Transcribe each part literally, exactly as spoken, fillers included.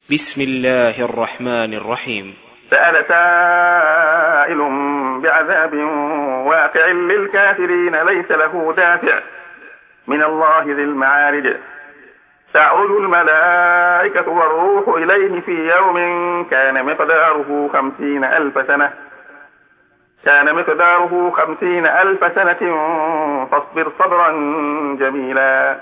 بسم الله الرحمن الرحيم. سأل سائل بعذاب واقع للكافرين ليس له دافع من الله ذي المعارج. تعرج الملائكة والروح إليه في يوم كان مقداره خمسين ألف سنة كان مقداره خمسين ألف سنة فاصبر صبرا جميلا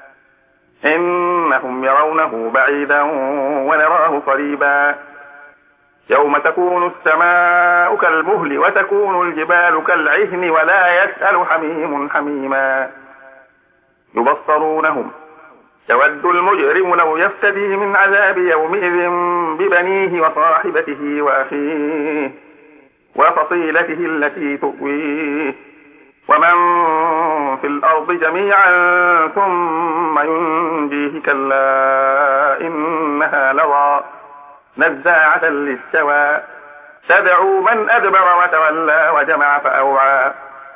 إنهم يرونه بعيدا ونراه قريبا يوم تكون السماء كالمهل وتكون الجبال كالعهن ولا يسأل حميم حميما يبصرونهم يود المجرم لو يفتدي من عذاب يومئذ ببنيه وصاحبته وأخيه وفصيلته التي تؤويه ومن في الأرض جميعا ثم ينجيه كلا إنها لظى نزاعة للشوى تدعو من أدبر وتولى وجمع فأوعى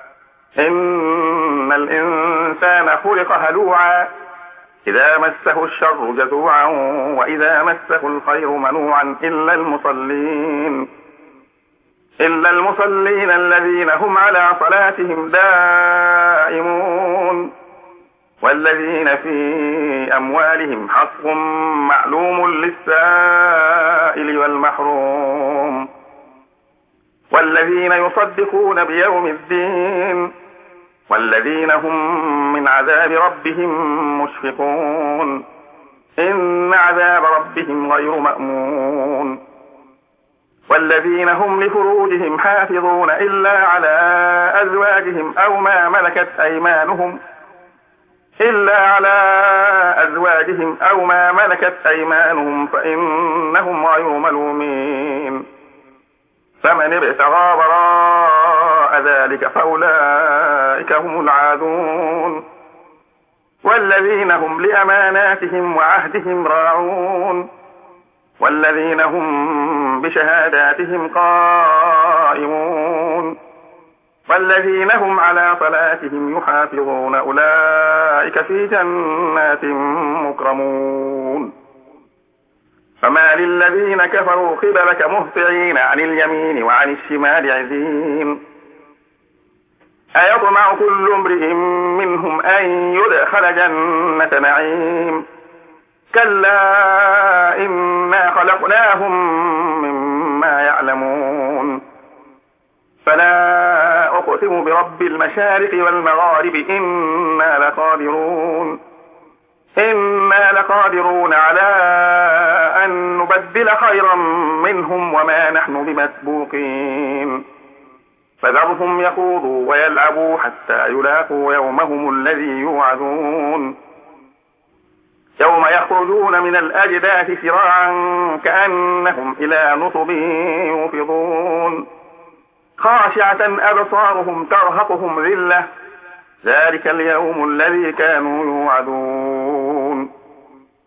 إن الإنسان خلق هلوعا إذا مسه الشر جزوعا وإذا مسه الخير منوعا إلا المصلين إلا المصلين الذين هم على صلاتهم دائمون والذين في أموالهم حق معلوم للسائل والمحروم والذين يصدقون بيوم الدين والذين هم من عذاب ربهم مشفقون إن عذاب ربهم غير مأمون والذين هم لفروجهم حافظون إلا على أزواجهم أو ما ملكت أيمانهم إلا على أزواجهم أو ما ملكت أيمانهم فإنهم غير ملومين فمن ابتغى وراء ذلك فأولئك هم العادون والذين هم لأماناتهم وعهدهم راعون والذين هم بشهاداتهم قائمون والذين هم على صلاتهم يحافظون أولئك في جنات مكرمون فما للذين كفروا قبلك مهطعين عن اليمين وعن الشمال عزين أيطمع كل امرئ منهم أن يدخل جنة نعيم كلا إنا خلقناهم مما يعلمون فلا أقسم برب المشارق والمغارب إنا لقادرون إنا لقادرون على أن نبدل خيرا منهم وما نحن بمسبوقين فذرهم يخوضوا ويلعبوا حتى يلاقوا يومهم الذي يوعدون يوم يخرجون من الأجداث سراعا كأنهم إلى نصب يوفضون خاشعة أبصارهم ترهقهم ذلة ذلك اليوم الذي كانوا يوعدون